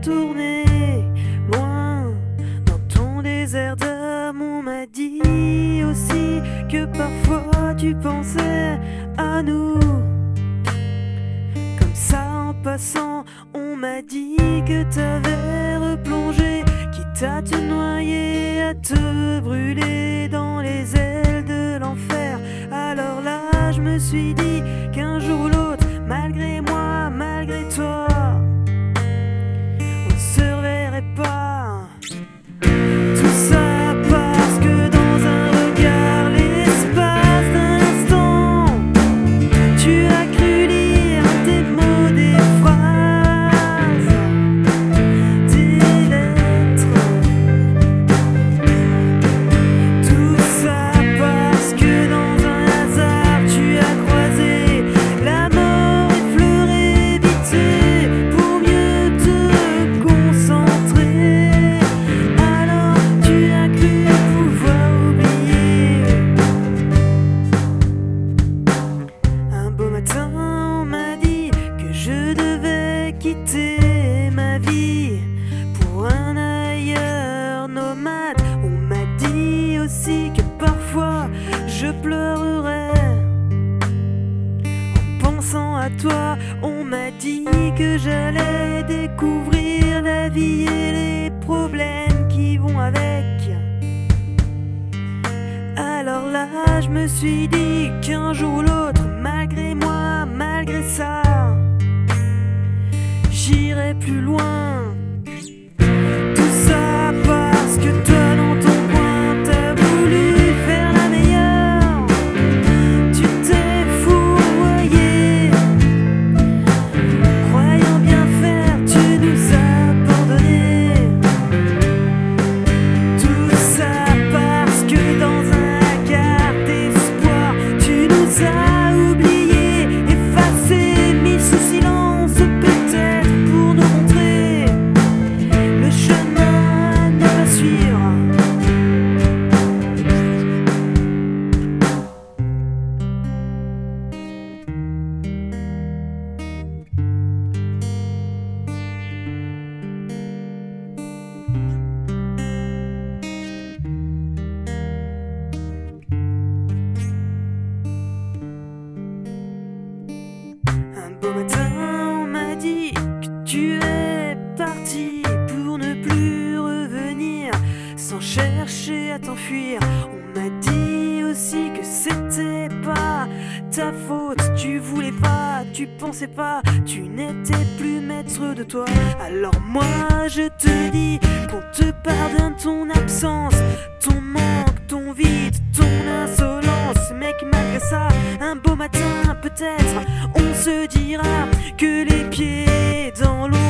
retourner loin dans ton désert d'âme. On m'a dit aussi que parfois tu pensais à nous. Comme ça en passant, on m'a dit que t'avais replongé, quitte à te noyer, à te brûler dans les ailes de l'enfer. Alors là je me suis dit qu'un jour ou l'autre, malgré moi, malgré toi, on se reverrait pas. Tout ça parce que dans un regard, l'espace d'un instant, tu as cru lire des mots, des phrases, des lettres. Tout ça parce que dans un hasard, tu as croisé la mort effleurée, évitée pour mieux te concentrer. Alors tu as cru pouvoir oublier. Un beau matin, on m'a dit que je devais quitter ma vie pour un ailleurs nomade. On m'a dit aussi que parfois je pleurerais en pensant à toi. On m'a dit que j'allais découvrir la vie et les problèmes qui vont avec. Alors là je me suis dit qu'un jour ou l'autre, malgré moi, malgré ça, j'irai plus loin. Tout ça parce que toi dans ton coin, t'as voulu faire la meilleure. Tu t'es fourvoyé, croyant bien faire, tu nous as abandonnés. Tout ça parce que dans un regard d'espoir, tu nous as oubliés, effacés, mis sous silence, peut-être pour nous montrer le chemin à ne pas suivre. Un beau matin, on m'a dit que tu es parti pour ne plus revenir, sans chercher à t'enfuir. On m'a dit aussi que c'était pas ta faute, tu voulais pas, tu pensais pas, tu n'étais plus maître de toi. Alors moi je te dis qu'on te pardonne ton absence, ton manque, ton vide, ton insolence. Mec, malgré ça, un beau matin peut-être on se dira que les pieds dans l'eau